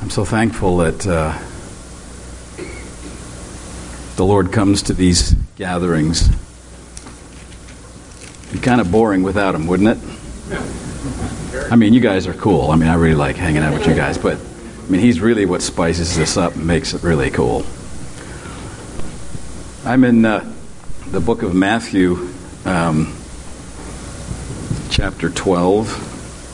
I'm so thankful that the Lord comes to these gatherings. It'd be kind of boring without Him, wouldn't it? I mean, you guys are cool. I mean, I really like hanging out with you guys, but I mean, He's really what spices this up and makes it really cool. I'm in the book of Matthew, chapter 12.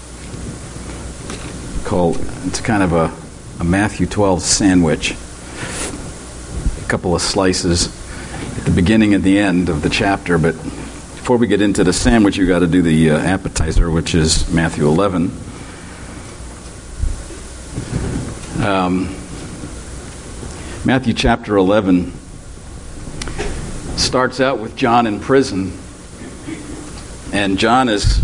It's kind of a Matthew 12 sandwich. A couple of slices at the beginning and the end of the chapter, but before we get into the sandwich, you got to do the appetizer, which is Matthew 11. Matthew chapter 11 starts out with John in prison, and John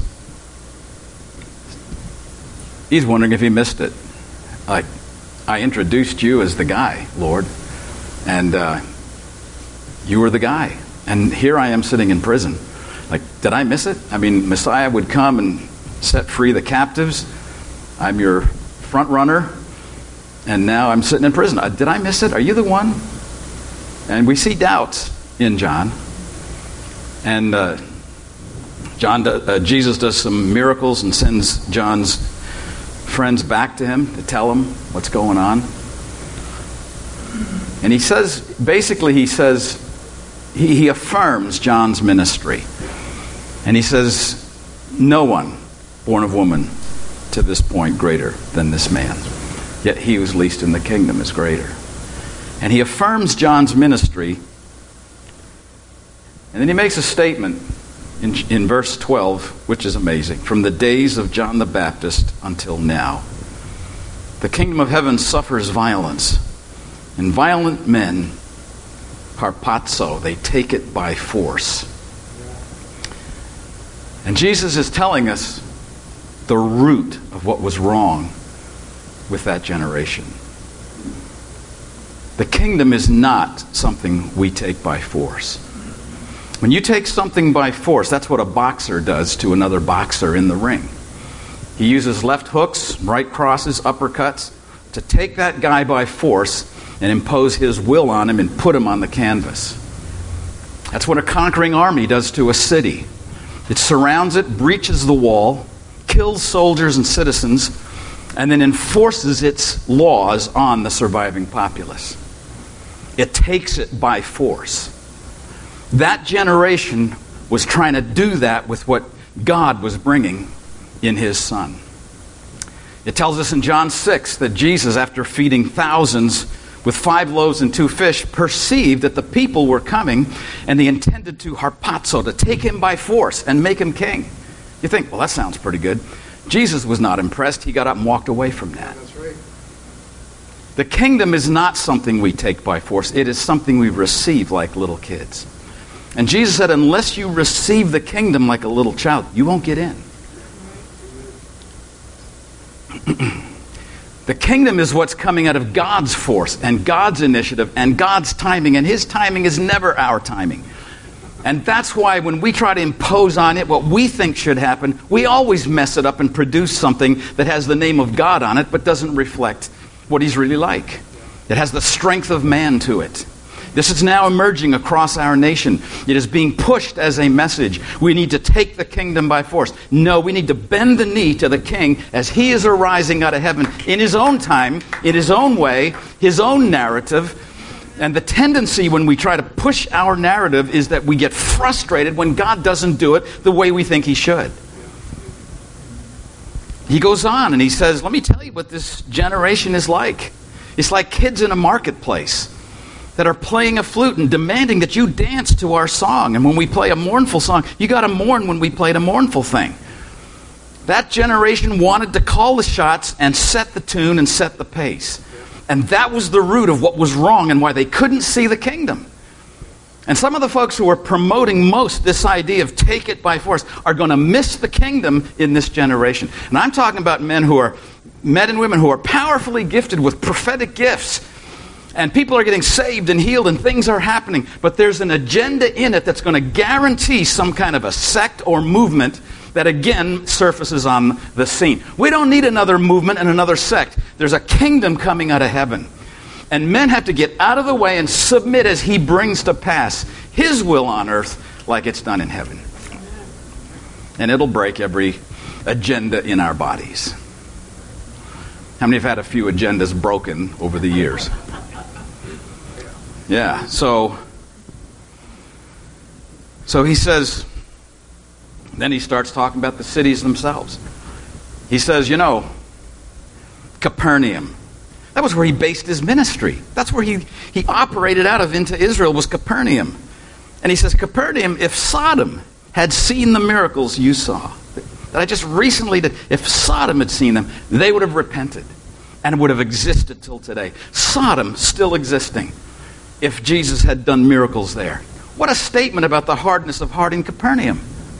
he's wondering if he missed it. Like, I introduced you as the guy, Lord, and you were the guy, and here I am sitting in prison. Like, did I miss it? I mean, Messiah would come and set free the captives. I'm your front runner, and now I'm sitting in prison. Did I miss it? Are you the one? And we see doubts in John, and Jesus does some miracles and sends John's friends back to him to tell him what's going on. And he affirms John's ministry. And he says, no one born of woman to this point greater than this man. Yet he who's least in the kingdom is greater. And he affirms John's ministry. And then he makes a statement in verse 12, which is amazing. From the days of John the Baptist until now, the kingdom of heaven suffers violence, and violent men, harpazo, they take it by force. And Jesus is telling us the root of what was wrong with that generation. The kingdom is not something we take by force. When you take something by force, that's what a boxer does to another boxer in the ring. He uses left hooks, right crosses, uppercuts to take that guy by force and impose his will on him and put him on the canvas. That's what a conquering army does to a city. It surrounds it, breaches the wall, kills soldiers and citizens, and then enforces its laws on the surviving populace. It takes it by force. That generation was trying to do that with what God was bringing in His Son. It tells us in John 6 that Jesus, after feeding thousands with 5 loaves and 2 fish, perceived that the people were coming, and they intended to harpazo, to take Him by force and make Him king. You think, well, that sounds pretty good. Jesus was not impressed. He got up and walked away from that. That's right. The kingdom is not something we take by force. It is something we receive like little kids. And Jesus said, unless you receive the kingdom like a little child, you won't get in. The kingdom is what's coming out of God's force and God's initiative and God's timing, and His timing is never our timing. And that's why when we try to impose on it what we think should happen, we always mess it up and produce something that has the name of God on it but doesn't reflect what He's really like. It has the strength of man to it. This is now emerging across our nation. It is being pushed as a message. We need to take the kingdom by force. No, we need to bend the knee to the King as He is arising out of heaven in His own time, in His own way, His own narrative. And the tendency when we try to push our narrative is that we get frustrated when God doesn't do it the way we think He should. He goes on and he says, let me tell you what this generation is like. It's like kids in a marketplace that are playing a flute and demanding that you dance to our song. And when we play a mournful song, you got to mourn when we played a mournful thing. That generation wanted to call the shots and set the tune and set the pace. And that was the root of what was wrong and why they couldn't see the kingdom. And some of the folks who are promoting most this idea of take it by force are going to miss the kingdom in this generation. And I'm talking about men and women who are powerfully gifted with prophetic gifts. And people are getting saved and healed and things are happening. But there's an agenda in it that's going to guarantee some kind of a sect or movement that again surfaces on the scene. We don't need another movement and another sect. There's a kingdom coming out of heaven. And men have to get out of the way and submit as he brings to pass his will on earth like it's done in heaven. And it'll break every agenda in our bodies. How many have had a few agendas broken over the years? Yeah, so he says, then he starts talking about the cities themselves. He says, Capernaum. That was where he based his ministry. That's where he operated out of into Israel, was Capernaum. And he says, Capernaum, if Sodom had seen the miracles you saw, that I just recently did, if Sodom had seen them, they would have repented and would have existed till today. Sodom still existing if Jesus had done miracles there. What a statement about the hardness of heart in Capernaum.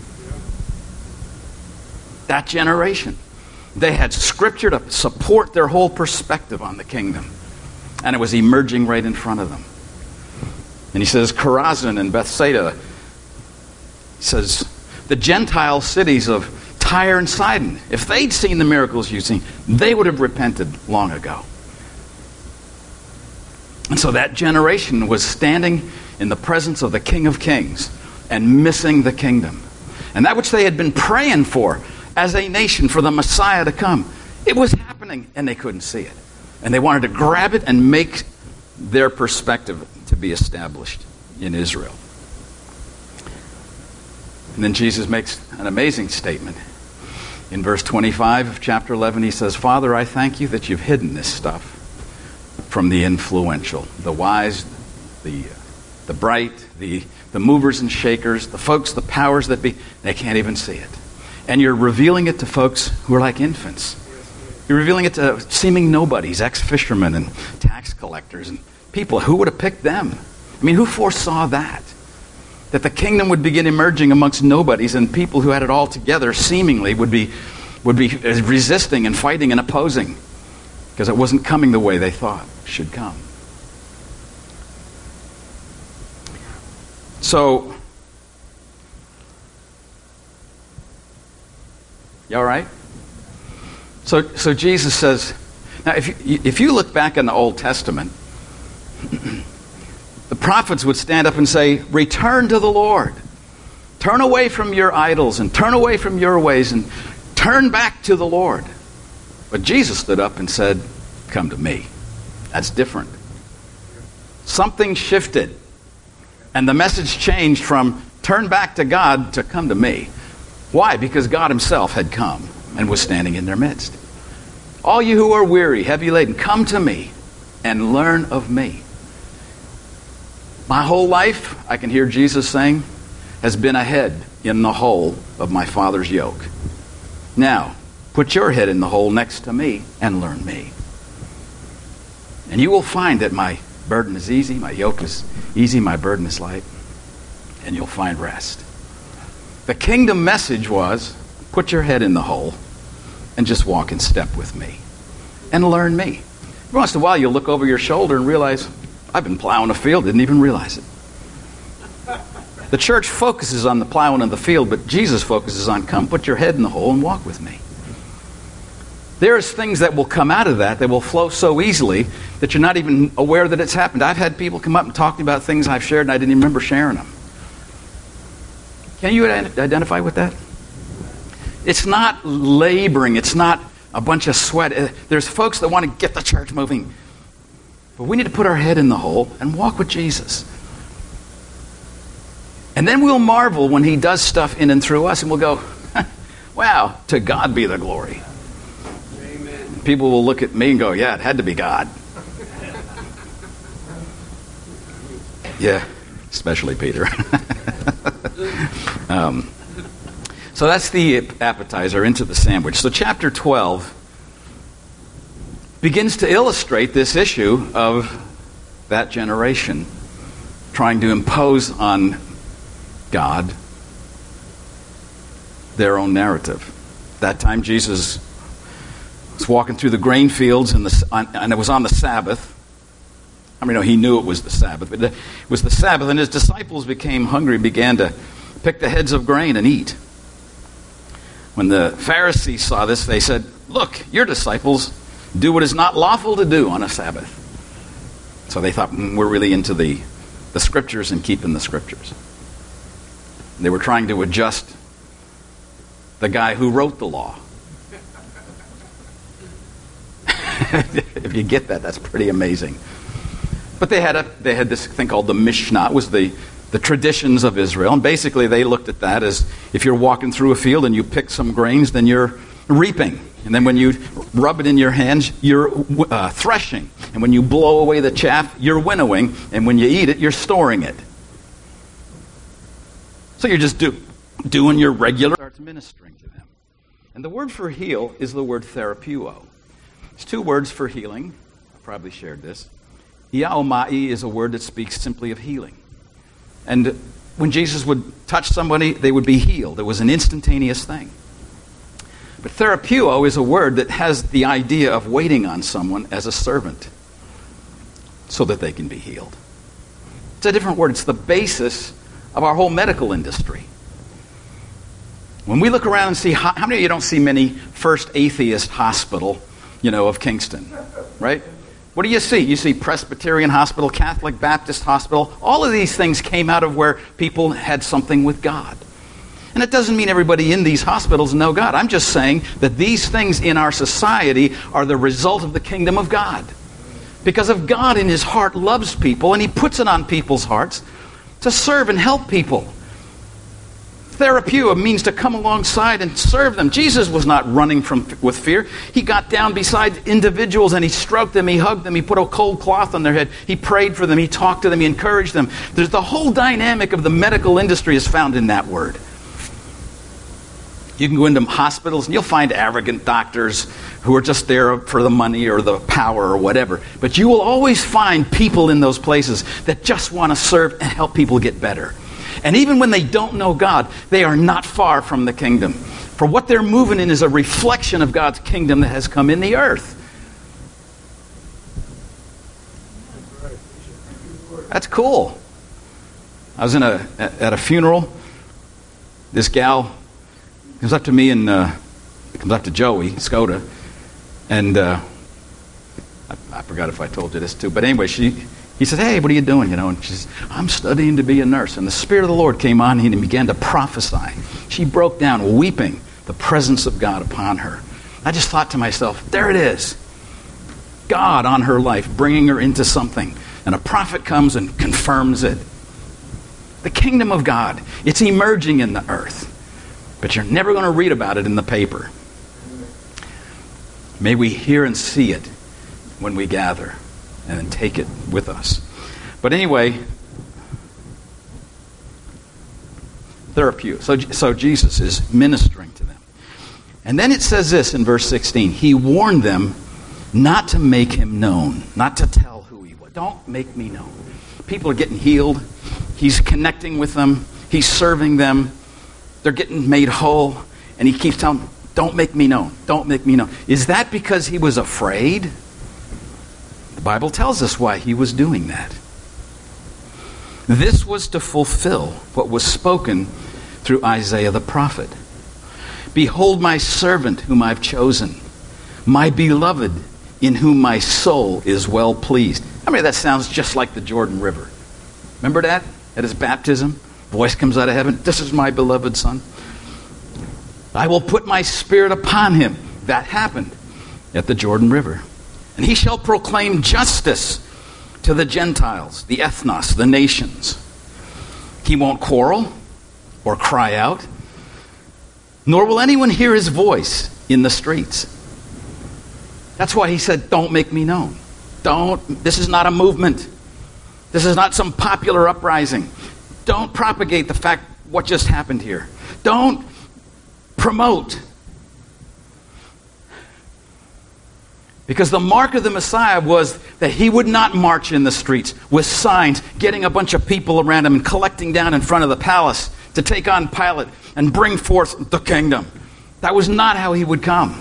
That generation. They had scripture to support their whole perspective on the kingdom. And it was emerging right in front of them. And he says, Chorazin and Bethsaida. He says, the Gentile cities of Tyre and Sidon, if they'd seen the miracles you've seen, they would have repented long ago. And so that generation was standing in the presence of the King of Kings and missing the kingdom. And that which they had been praying for as a nation, for the Messiah to come, it was happening and they couldn't see it. And they wanted to grab it and make their perspective to be established in Israel. And then Jesus makes an amazing statement. In verse 25 of chapter 11, he says, Father, I thank you that you've hidden this stuff from the influential, the wise, the bright, the movers and shakers, the folks, the powers that be. They can't even see it. And you're revealing it to folks who are like infants. You're revealing it to seeming nobodies, ex-fishermen and tax collectors and people. Who would have picked them? I mean, who foresaw that? That the kingdom would begin emerging amongst nobodies, and people who had it all together seemingly would be resisting and fighting and opposing because it wasn't coming the way they thought it should come. So, you all right? So Jesus says, now if you look back in the Old Testament, the prophets would stand up and say, return to the Lord. Turn away from your idols and turn away from your ways and turn back to the Lord. But Jesus stood up and said, come to me. That's different. Something shifted. And the message changed from turn back to God to come to me. Why? Because God himself had come and was standing in their midst. All you who are weary, heavy laden, come to me and learn of me. My whole life, I can hear Jesus saying, has been a head in the hole of my Father's yoke. Now, put your head in the hole next to me and learn me. And you will find that my burden is easy, my yoke is easy, my burden is light, and you'll find rest. The kingdom message was, put your head in the hole and just walk in step with me and learn me. Every once in a while you'll look over your shoulder and realize, I've been plowing a field, didn't even realize it. The church focuses on the plowing of the field, but Jesus focuses on, come, put your head in the hole and walk with me. There's things that will come out of that will flow so easily that you're not even aware that it's happened. I've had people come up and talk to me about things I've shared and I didn't even remember sharing them. Can you identify with that? It's not laboring. It's not a bunch of sweat. There's folks that want to get the church moving. But we need to put our head in the hole and walk with Jesus. And then we'll marvel when he does stuff in and through us, and we'll go, wow, to God be the glory. Amen. People will look at me and go, yeah, it had to be God. Yeah, especially Peter. So that's the appetizer into the sandwich. So chapter 12 begins to illustrate this issue of that generation trying to impose on God their own narrative. That time Jesus was walking through the grain fields and it was on the Sabbath. I mean, no, he knew it was the Sabbath, but it was the Sabbath, and his disciples became hungry, began to pick the heads of grain and eat. When the Pharisees saw this, they said, "Look, your disciples do what is not lawful to do on a Sabbath." So they thought, we're really into the Scriptures and keeping the Scriptures. They were trying to adjust the guy who wrote the law. If you get that, that's pretty amazing. But they had this thing called the Mishnah. It was the traditions of Israel. And basically they looked at that as if you're walking through a field and you pick some grains, then you're reaping. And then when you rub it in your hands, you're threshing. And when you blow away the chaff, you're winnowing. And when you eat it, you're storing it. So you're just doing your regular, starts ministering to them. And the word for heal is the word therapeuo. There's two words for healing. I probably shared this. Iaomai is a word that speaks simply of healing. And when Jesus would touch somebody, they would be healed. It was an instantaneous thing. But therapeuo is a word that has the idea of waiting on someone as a servant so that they can be healed. It's a different word. It's the basis of our whole medical industry. When we look around and see, how many of you don't see many First Atheist Hospital, of Kingston, right? What do you see? You see Presbyterian Hospital, Catholic Baptist Hospital. All of these things came out of where people had something with God. And it doesn't mean everybody in these hospitals know God. I'm just saying that these things in our society are the result of the kingdom of God. Because of God in his heart loves people, and he puts it on people's hearts to serve and help people. Therapeuo means to come alongside and serve them. Jesus was not running with fear. He got down beside individuals and he stroked them, he hugged them, he put a cold cloth on their head, he prayed for them, he talked to them, he encouraged them. There's the whole dynamic of the medical industry is found in that word. You can go into hospitals and you'll find arrogant doctors who are just there for the money or the power or whatever. But you will always find people in those places that just want to serve and help people get better. And even when they don't know God, they are not far from the kingdom. For what they're moving in is a reflection of God's kingdom that has come in the earth. That's cool. I was at a funeral. This gal comes up to me and comes up to Joey Skoda, and I forgot if I told you this too. But anyway, he said, "Hey, what are you doing?" And she says, "I'm studying to be a nurse." And the Spirit of the Lord came on and he began to prophesy. She broke down weeping, the presence of God upon her. I just thought to myself, there it is. God on her life, bringing her into something. And a prophet comes and confirms it. The kingdom of God, it's emerging in the earth. But you're never going to read about it in the paper. May we hear and see it when we gather and then take it with us. But anyway, therapeutic. So Jesus is ministering to them. And then it says this in verse 16. He warned them not to make him known, not to tell who he was. Don't make me known. People are getting healed. He's connecting with them. He's serving them. They're getting made whole. And he keeps telling them, don't make me known. Don't make me known. Is that because he was afraid? The Bible tells us why he was doing that. This was to fulfill what was spoken through Isaiah the prophet. Behold my servant whom I've chosen, my beloved in whom my soul is well pleased. I mean, that sounds just like the Jordan River. Remember that? At his baptism, voice comes out of heaven, this is my beloved son. I will put my spirit upon him. That happened at the Jordan River. And he shall proclaim justice to the Gentiles, the ethnos, the nations. He won't quarrel or cry out, nor will anyone hear his voice in the streets. That's why he said, don't make me known. This is not a movement. This is not some popular uprising. Don't propagate the fact what just happened here. Don't promote. Because the mark of the Messiah was that he would not march in the streets with signs, getting a bunch of people around him and collecting down in front of the palace to take on Pilate and bring forth the kingdom. That was not how he would come.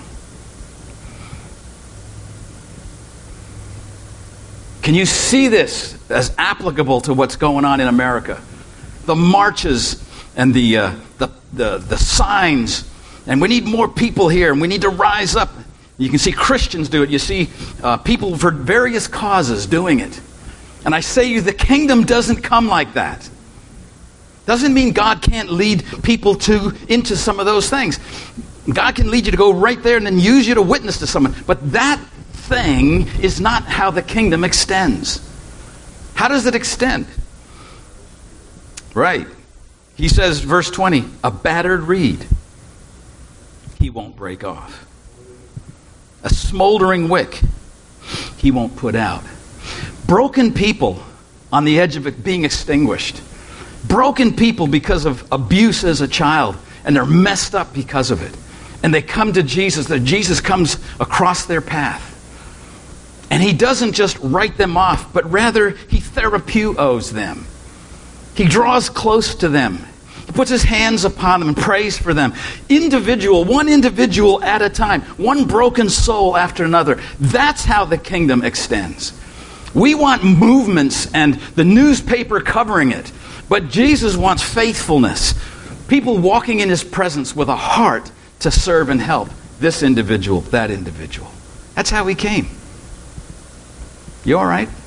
Can you see this as applicable to what's going on in America? The marches and the signs And we need more people here, and we need to rise up. You can see Christians do it. You see people for various causes doing it. And I say to you, the kingdom doesn't come like that. Doesn't mean God can't lead people into some of those things. God can lead you to go right there and then use you to witness to someone. But that thing is not how the kingdom extends. How does it extend? Right. He says, verse 20, a battered reed, he won't break off. A smoldering wick, he won't put out. Broken people on the edge of it being extinguished. Broken people because of abuse as a child, and they're messed up because of it. And they come to Jesus, that Jesus comes across their path. And he doesn't just write them off, but rather he therapeuos them. He draws close to them. He puts his hands upon them and prays for them. One individual at a time. One broken soul after another. That's how the kingdom extends. We want movements and the newspaper covering it. But Jesus wants faithfulness. People walking in his presence with a heart to serve and help this individual, that individual. That's how he came. You all right?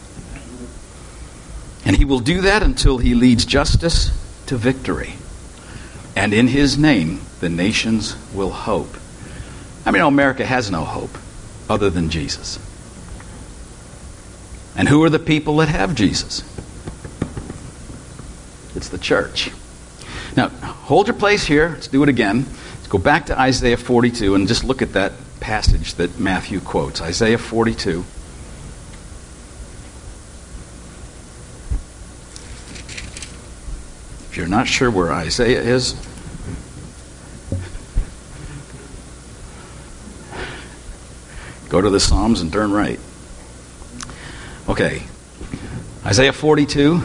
And he will do that until he leads justice to victory. And in his name, the nations will hope. I mean, America has no hope other than Jesus. And who are the people that have Jesus? It's the church. Now, hold your place here. Let's do it again. Let's go back to Isaiah 42 and just look at that passage that Matthew quotes. Isaiah 42. If you're not sure where Isaiah is, go to the Psalms and turn right. Okay. Isaiah 42.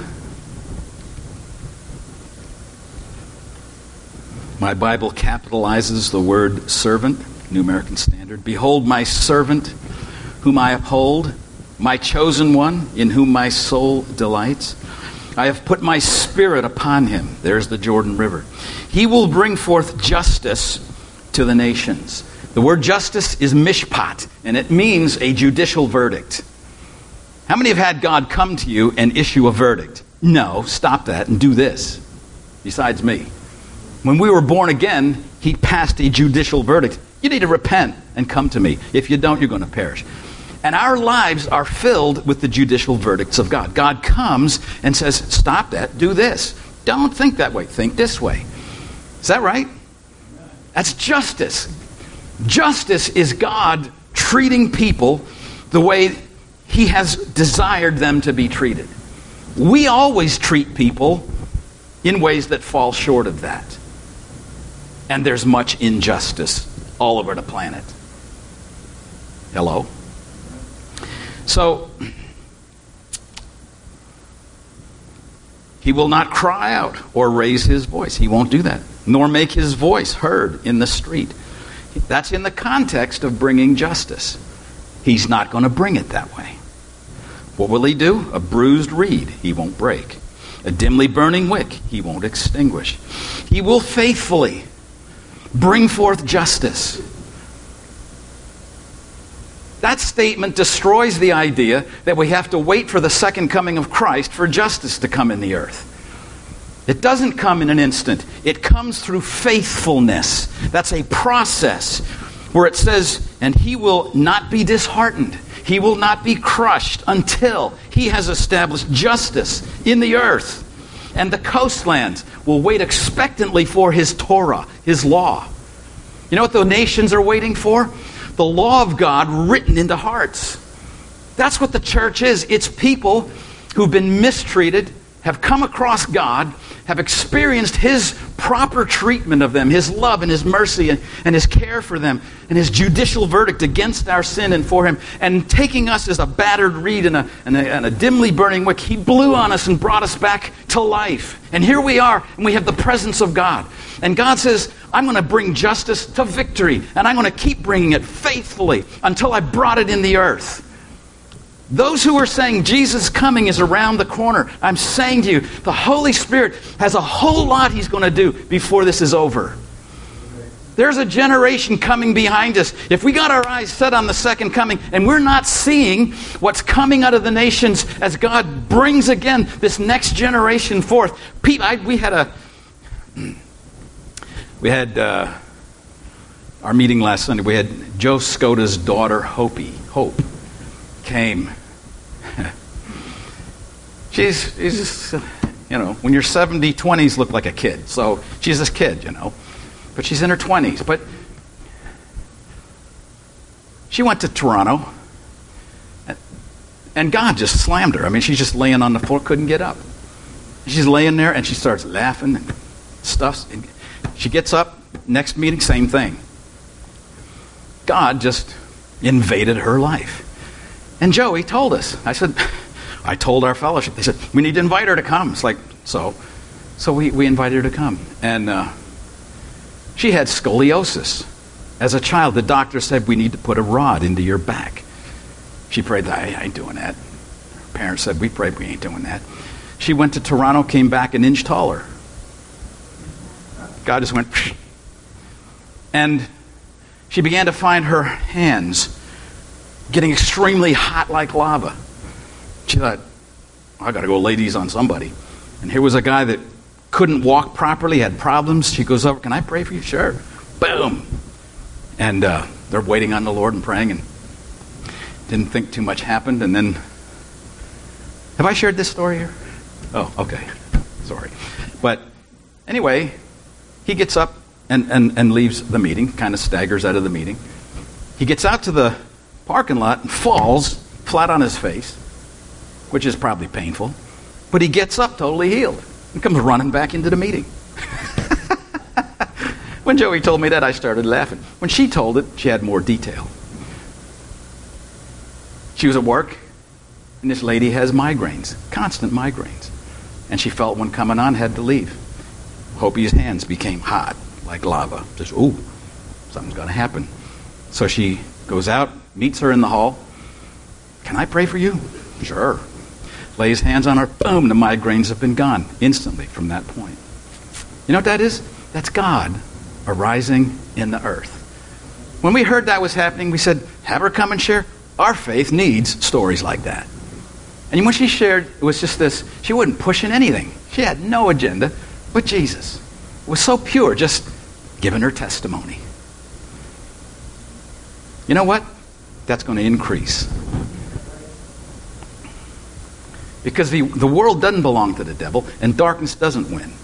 My Bible capitalizes the word servant, New American Standard. Behold my servant, whom I uphold, my chosen one, in whom my soul delights. I have put my spirit upon him. There's the Jordan River. He will bring forth justice to the nations. The word justice is mishpat, and it means a judicial verdict. How many have had God come to you and issue a verdict? No, stop that and do this. Besides me. When we were born again, he passed a judicial verdict. You need to repent and come to me. If you don't, you're going to perish. And our lives are filled with the judicial verdicts of God. God comes and says, stop that, do this. Don't think that way, think this way. Is that right? That's justice. Justice is God treating people the way he has desired them to be treated. We always treat people in ways that fall short of that. And there's much injustice all over the planet. Hello? So, he will not cry out or raise his voice. He won't do that. Nor make his voice heard in the street. That's in the context of bringing justice. He's not going to bring it that way. What will he do? A bruised reed he won't break. A dimly burning wick he won't extinguish. He will faithfully bring forth justice. That statement destroys the idea that we have to wait for the second coming of Christ for justice to come in the earth. It doesn't come in an instant. It comes through faithfulness. That's a process where it says, and he will not be disheartened. He will not be crushed until he has established justice in the earth. And the coastlands will wait expectantly for his Torah, his law. You know what the nations are waiting for? The law of God written into hearts. That's what the church is. It's people who've been mistreated, have come across God, have experienced his proper treatment of them, his love and his mercy and his care for them, and his judicial verdict against our sin and for him, and taking us as a battered reed and a dimly burning wick. He blew on us and brought us back to life. And here we are, and we have the presence of God. And God says, I'm going to bring justice to victory, and I'm going to keep bringing it faithfully until I brought it in the earth. Those who are saying Jesus' coming is around the corner, I'm saying to you, the Holy Spirit has a whole lot he's going to do before this is over. There's a generation coming behind us. If we got our eyes set on the second coming and we're not seeing what's coming out of the nations as God brings again this next generation forth. We had our meeting last Sunday. We had Joe Scotta's daughter, Hope, came. She's just, when you're 70, 20s look like a kid. So she's this kid, But she's in her 20s. But she went to Toronto, and God just slammed her. I mean, she's just laying on the floor, couldn't get up. She's laying there, and she starts laughing and stuff. And she gets up, next meeting, same thing. God just invaded her life. And Joey told us. I told our fellowship. They said, we need to invite her to come. It's like, so we invited her to come. And she had scoliosis. As a child, the doctor said, we need to put a rod into your back. She prayed, I ain't doing that. Her parents said, we prayed, we ain't doing that. She went to Toronto, came back an inch taller. God just went, psh. And she began to find her hands getting extremely hot like lava. She thought, I got to go lay these on somebody. And here was a guy that couldn't walk properly, had problems. She goes over, can I pray for you? Sure. Boom. And they're waiting on the Lord and praying, and didn't think too much happened. And then, have I shared this story here? Oh, okay. Sorry. But anyway, he gets up and leaves the meeting, kind of staggers out of the meeting. He gets out to the parking lot and falls flat on his face, which is probably painful. But he gets up totally healed and comes running back into the meeting. When Joey told me that, I started laughing. When she told it, she had more detail. She was at work, and this lady has migraines, constant migraines. And she felt one coming on, had to leave. Hopi's hands became hot like lava. Just, ooh, something's going to happen. So she goes out, meets her in the hall. Can I pray for you? Sure. Lays hands on her, boom, the migraines have been gone instantly from that point. You know what that is? That's God arising in the earth. When we heard that was happening, we said, have her come and share. Our faith needs stories like that. And when she shared, it was just this, she wasn't pushing anything. She had no agenda but Jesus. It was so pure, just giving her testimony. You know what? That's going to increase. Because the world doesn't belong to the devil, and darkness doesn't win.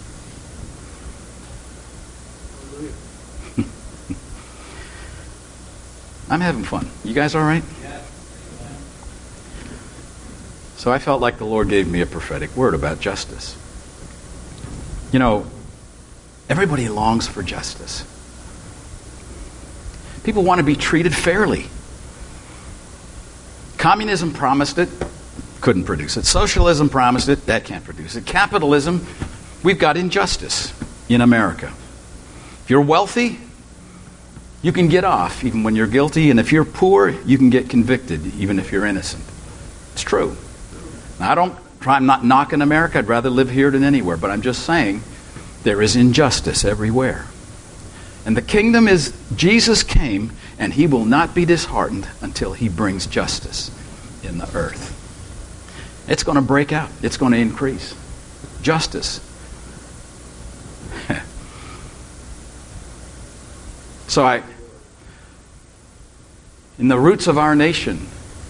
I'm having fun. You guys all right? So I felt like the Lord gave me a prophetic word about justice. Everybody longs for justice. People want to be treated fairly. Communism promised it, couldn't produce it. Socialism promised it, that can't produce it. Capitalism, we've got injustice in America. If you're wealthy, you can get off even when you're guilty, and if you're poor, you can get convicted even if you're innocent. It's true. Now, I'm not knocking America. I'd rather live here than anywhere, but I'm just saying there is injustice everywhere. And the kingdom is, Jesus came, and he will not be disheartened until he brings justice in the earth. It's going to break out. It's going to increase. Justice. So in the roots of our nation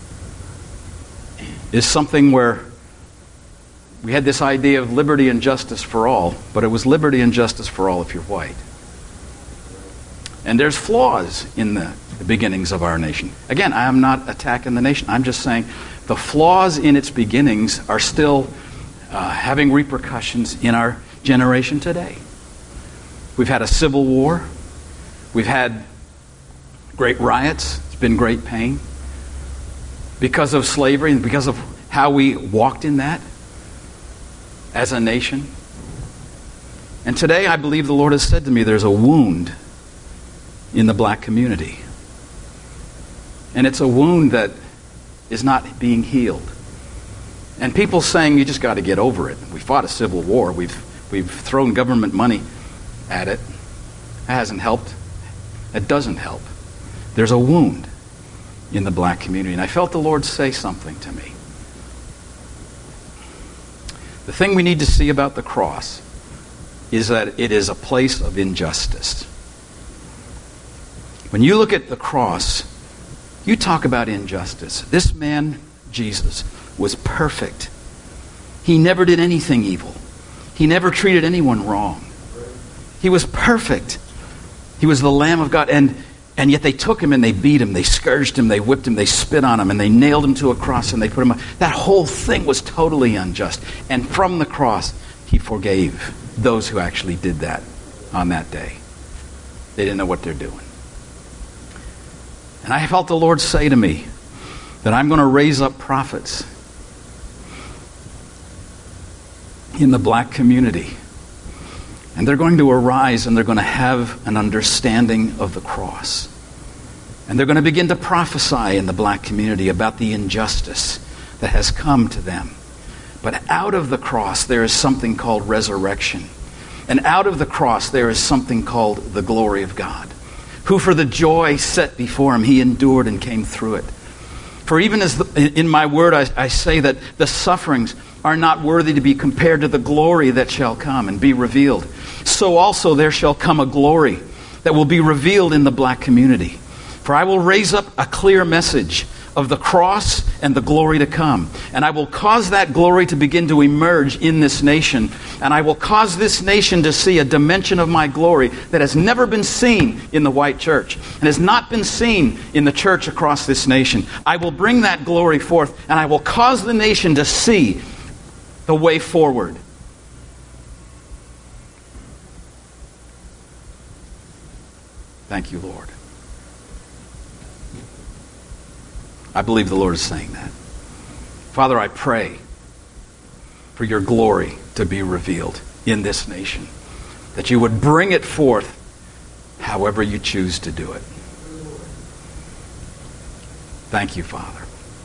is something where we had this idea of liberty and justice for all, but it was liberty and justice for all if you're white. And there's flaws in the beginnings of our nation. Again, I am not attacking the nation. I'm just saying the flaws in its beginnings are still having repercussions in our generation today. We've had a civil war. We've had great riots. It's been great pain because of slavery and because of how we walked in that as a nation. And today I believe the Lord has said to me there's a wound in the black community. And it's a wound that is not being healed. And people saying you just got to get over it. We fought a civil war. We've thrown government money at it. It hasn't helped. That doesn't help. There's a wound in the black community. And I felt the Lord say something to me. The thing we need to see about the cross is that it is a place of injustice. When you look at the cross, you talk about injustice. This man, Jesus, was perfect. He never did anything evil. He never treated anyone wrong. He was perfect. He was the Lamb of God. And yet they took him and they beat him. They scourged him. They whipped him. They spit on him. And they nailed him to a cross and they put him on. That whole thing was totally unjust. And from the cross, he forgave those who actually did that on that day. They didn't know what they're doing. And I felt the Lord say to me that I'm going to raise up prophets in the black community. And they're going to arise and they're going to have an understanding of the cross. And they're going to begin to prophesy in the black community about the injustice that has come to them. But out of the cross, there is something called resurrection. And out of the cross, there is something called the glory of God, who for the joy set before him, he endured and came through it. For even as in my word I say that the sufferings are not worthy to be compared to the glory that shall come and be revealed, so also there shall come a glory that will be revealed in the black community. For I will raise up a clear message of the cross and the glory to come. And I will cause that glory to begin to emerge in this nation. And I will cause this nation to see a dimension of my glory that has never been seen in the white church and has not been seen in the church across this nation. I will bring that glory forth and I will cause the nation to see the way forward. Thank you, Lord. I believe the Lord is saying that. Father, I pray for your glory to be revealed in this nation, that you would bring it forth however you choose to do it. Thank you, Father.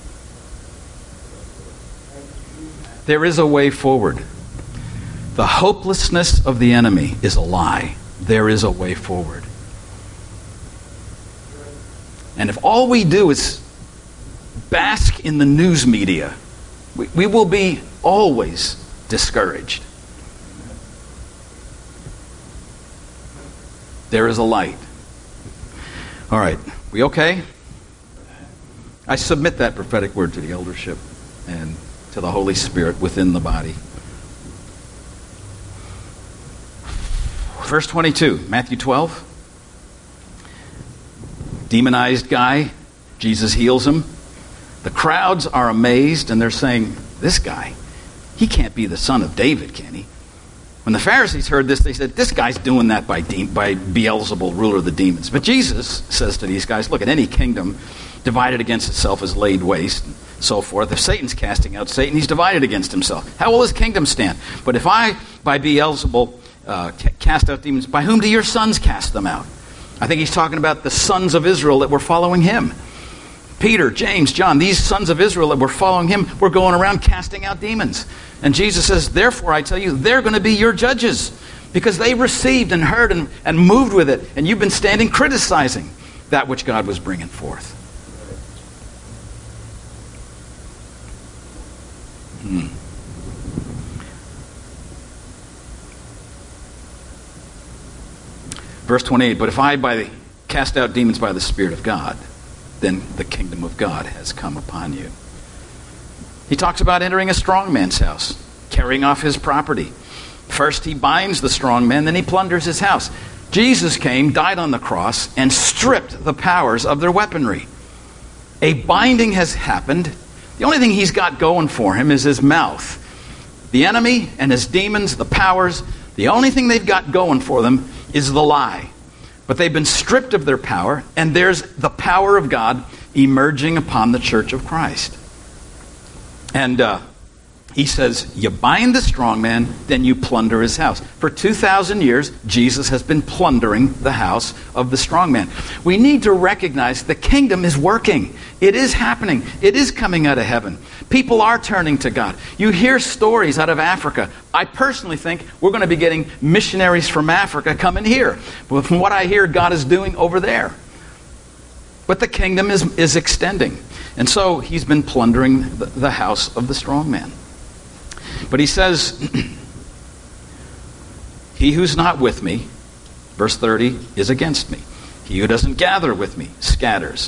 There is a way forward. The hopelessness of the enemy is a lie. There is a way forward. And if all we do is bask in the news media, we will be always discouraged. There is a light. All right, we okay? I submit that prophetic word to the eldership and to the Holy Spirit within the body. Verse 22, Matthew 12. Demonized guy, Jesus heals him. The crowds are amazed and they're saying, this guy, he can't be the son of David, can he? When the Pharisees heard this, they said, this guy's doing that by Beelzebul, ruler of the demons. But Jesus says to these guys, look, at any kingdom divided against itself is laid waste, and so forth. If Satan's casting out Satan, he's divided against himself. How will his kingdom stand? But if I, by Beelzebul, cast out demons, by whom do your sons cast them out? I think he's talking about the sons of Israel that were following him. Peter, James, John, these sons of Israel that were following him were going around casting out demons. And Jesus says, therefore I tell you, they're going to be your judges because they received and heard and moved with it. And you've been standing criticizing that which God was bringing forth. Verse 28, but if I cast out demons by the Spirit of God, then the kingdom of God has come upon you. He talks about entering a strong man's house, carrying off his property. First he binds the strong man, then he plunders his house. Jesus came, died on the cross, and stripped the powers of their weaponry. A binding has happened. The only thing he's got going for him is his mouth. The enemy and his demons, the powers, the only thing they've got going for them is the lie. But they've been stripped of their power, and there's the power of God emerging upon the church of Christ. And He says, you bind the strong man, then you plunder his house. For 2,000 years, Jesus has been plundering the house of the strong man. We need to recognize the kingdom is working. It is happening. It is coming out of heaven. People are turning to God. You hear stories out of Africa. I personally think we're going to be getting missionaries from Africa coming here. But from what I hear, God is doing over there. But the kingdom is extending. And so he's been plundering the house of the strong man. But he says, he who's not with me, verse 30, is against me. He who doesn't gather with me scatters.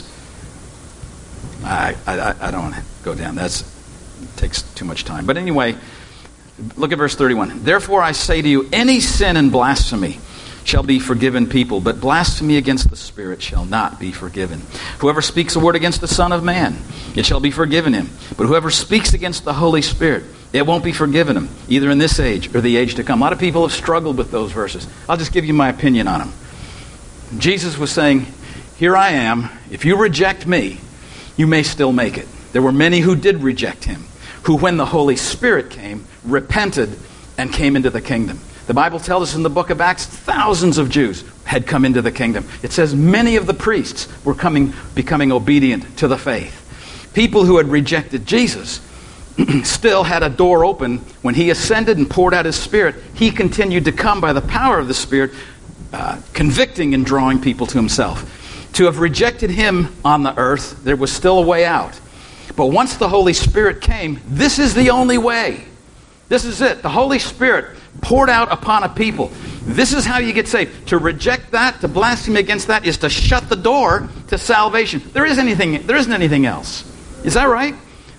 I don't want to go down. That takes too much time. But anyway, look at verse 31. Therefore I say to you, any sin and blasphemy shall be forgiven people, but blasphemy against the Spirit shall not be forgiven. Whoever speaks a word against the Son of Man, it shall be forgiven him. But whoever speaks against the Holy Spirit, it won't be forgiven him, either in this age or the age to come. A lot of people have struggled with those verses. I'll just give you my opinion on them. Jesus was saying, here I am. If you reject me, you may still make it. There were many who did reject him, who when the Holy Spirit came, repented and came into the kingdom. The Bible tells us in the book of Acts, thousands of Jews had come into the kingdom. It says many of the priests were becoming obedient to the faith. People who had rejected Jesus still had a door open. When he ascended and poured out his Spirit, he continued to come by the power of the Spirit, convicting and drawing people to himself. To have rejected him on the earth, there was still a way out. But once the Holy Spirit came, this is the only way. This is it. The Holy Spirit poured out upon a people. This is how you get saved. To reject that, to blaspheme against that, is to shut the door to salvation. There isn't anything else. Is that right?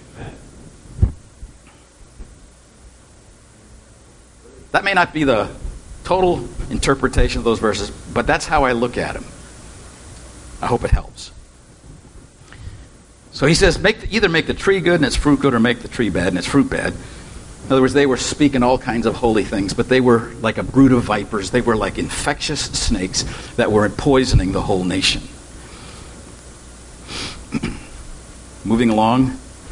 That may not be the total interpretation of those verses, but that's how I look at them. I hope it helps. So he says, either make the tree good and its fruit good, or make the tree bad and its fruit bad. In other words, they were speaking all kinds of holy things, but they were like a brood of vipers. They were like infectious snakes that were poisoning the whole nation. Moving along,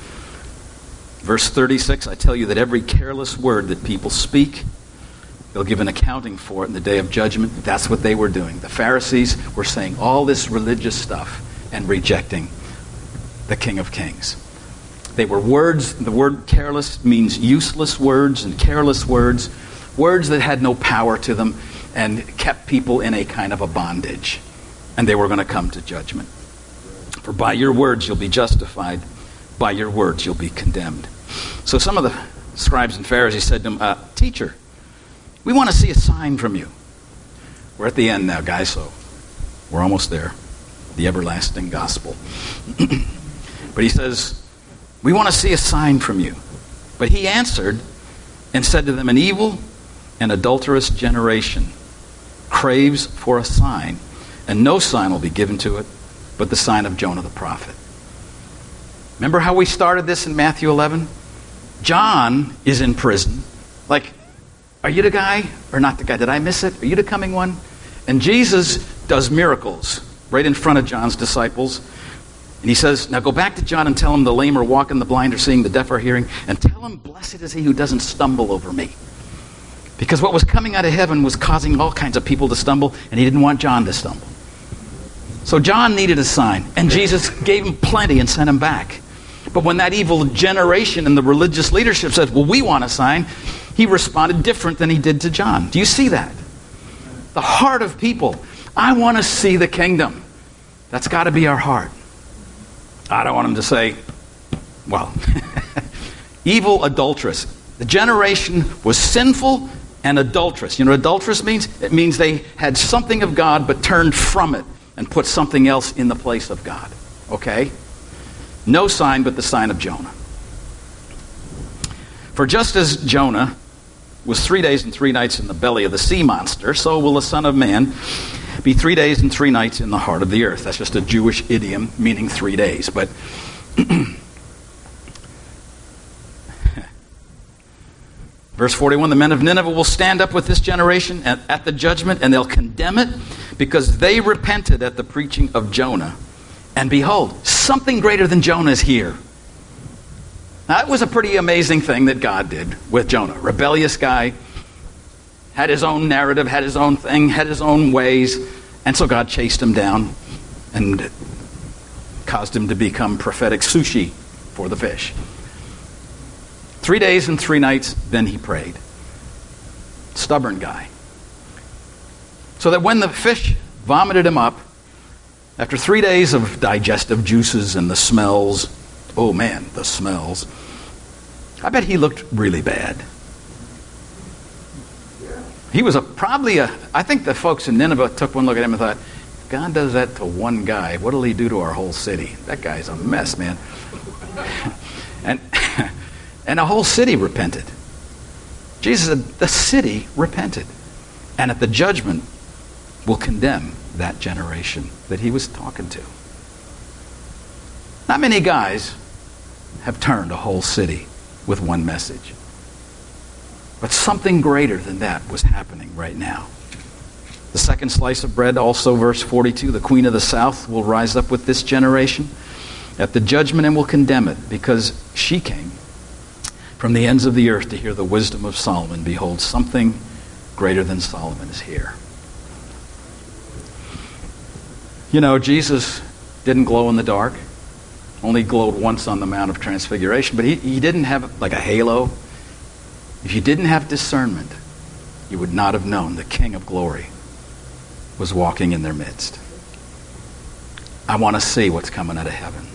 verse 36, I tell you that every careless word that people speak, they'll give an accounting for it in the day of judgment. That's what they were doing. The Pharisees were saying all this religious stuff and rejecting the King of Kings. They were words. The word careless means useless words and careless words. Words that had no power to them and kept people in a kind of a bondage. And they were going to come to judgment. For by your words you'll be justified. By your words you'll be condemned. So some of the scribes and Pharisees said to him, Teacher, we want to see a sign from you. We're at the end now, guys, so we're almost there. The everlasting gospel. But he says, we want to see a sign from you. But he answered and said to them, an evil and adulterous generation craves for a sign, and no sign will be given to it but the sign of Jonah the prophet. Remember how we started this in Matthew 11? John is in prison. Like, are you the guy or not the guy? Did I miss it? Are you the coming one? And Jesus does miracles right in front of John's disciples. And he says, now go back to John and tell him the lame are walking, the blind are seeing, the deaf are hearing, and tell him, blessed is he who doesn't stumble over me. Because what was coming out of heaven was causing all kinds of people to stumble, and he didn't want John to stumble. So John needed a sign, and Jesus gave him plenty and sent him back. But when that evil generation and the religious leadership said, well, we want a sign, he responded different than he did to John. Do you see that? The heart of people. I want to see the kingdom. That's got to be our heart. I don't want him to say, well, evil adulteress. The generation was sinful and adulterous. You know what adulteress means? It means they had something of God but turned from it and put something else in the place of God. Okay? No sign but the sign of Jonah. For just as Jonah was 3 days and 3 nights in the belly of the sea monster, so will the Son of Man be 3 days and 3 nights in the heart of the earth. That's just a Jewish idiom meaning 3 days. But verse 41, the men of Nineveh will stand up with this generation at the judgment, and they'll condemn it because they repented at the preaching of Jonah. And behold, something greater than Jonah is here. Now, that was a pretty amazing thing that God did with Jonah. Rebellious guy, had his own narrative, had his own thing, had his own ways. And so God chased him down and caused him to become prophetic sushi for the fish. 3 days and 3 nights, then he prayed. Stubborn guy. So that when the fish vomited him up, after 3 days of digestive juices and the smells, oh man, the smells, I bet he looked really bad. He was I think the folks in Nineveh took one look at him and thought, if God does that to one guy, what'll he do to our whole city? That guy's a mess, man. And the whole city repented. Jesus said, the city repented. And at the judgment will condemn that generation that he was talking to. Not many guys have turned a whole city with one message. But something greater than that was happening right now. The second slice of bread, also verse 42, the queen of the south will rise up with this generation at the judgment and will condemn it, because she came from the ends of the earth to hear the wisdom of Solomon. Behold, something greater than Solomon is here. You know, Jesus didn't glow in the dark. Only glowed once on the Mount of Transfiguration. But he didn't have like a halo. If you didn't have discernment, you would not have known the King of Glory was walking in their midst. I want to see what's coming out of heaven.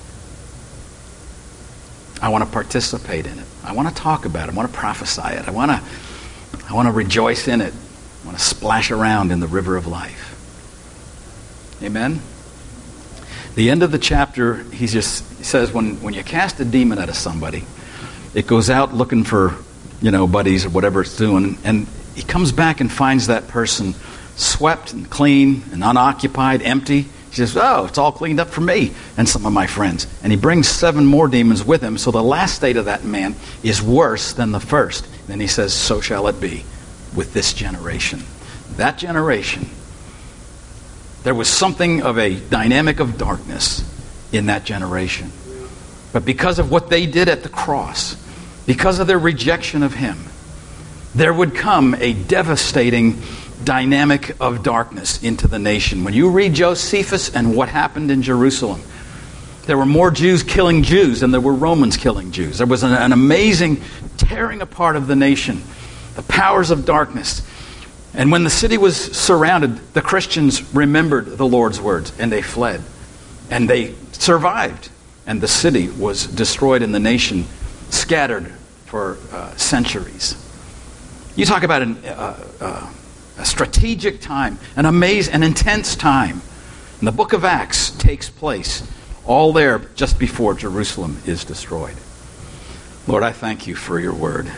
I want to participate in it. I want to talk about it. I want to prophesy it. I want to rejoice in it. I want to splash around in the river of life. Amen? The end of the chapter, he says when you cast a demon out of somebody, it goes out looking for, buddies or whatever it's doing, and he comes back and finds that person swept and clean and unoccupied, empty. He says, oh, it's all cleaned up for me and some of my friends. And he brings 7 more demons with him, so the last state of that man is worse than the first. Then he says, so shall it be with this generation. That generation, there was something of a dynamic of darkness in that generation. But because of what they did at the cross, because of their rejection of him, there would come a devastating dynamic of darkness into the nation. When you read Josephus and what happened in Jerusalem, there were more Jews killing Jews than there were Romans killing Jews. There was an amazing tearing apart of the nation, the powers of darkness. And when the city was surrounded, the Christians remembered the Lord's words, and they fled. And they survived. And the city was destroyed and the nation scattered for centuries. You talk about a strategic time, an intense time. And the book of Acts takes place all there just before Jerusalem is destroyed. Lord, I thank you for your word.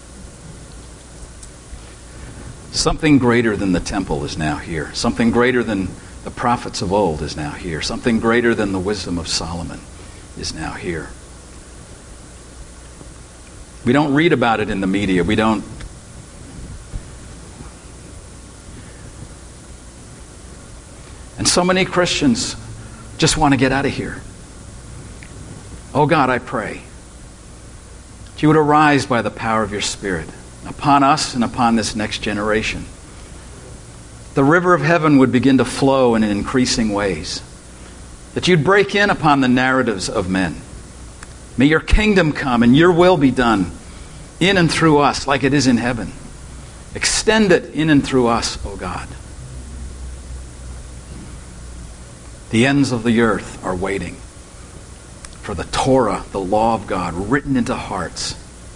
Something greater than the temple is now here. Something greater than the prophets of old is now here. Something greater than the wisdom of Solomon is now here. We don't read about it in the media. We don't. And so many Christians just want to get out of here. Oh God, I pray that you would arise by the power of your Spirit upon us and upon this next generation. The river of heaven would begin to flow in increasing ways. That you'd break in upon the narratives of men. May your kingdom come and your will be done in and through us like it is in heaven. Extend it in and through us, O God. The ends of the earth are waiting for the Torah, the law of God, written into hearts.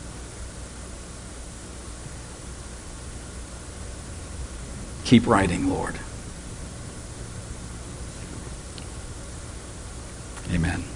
Keep writing, Lord. Amen.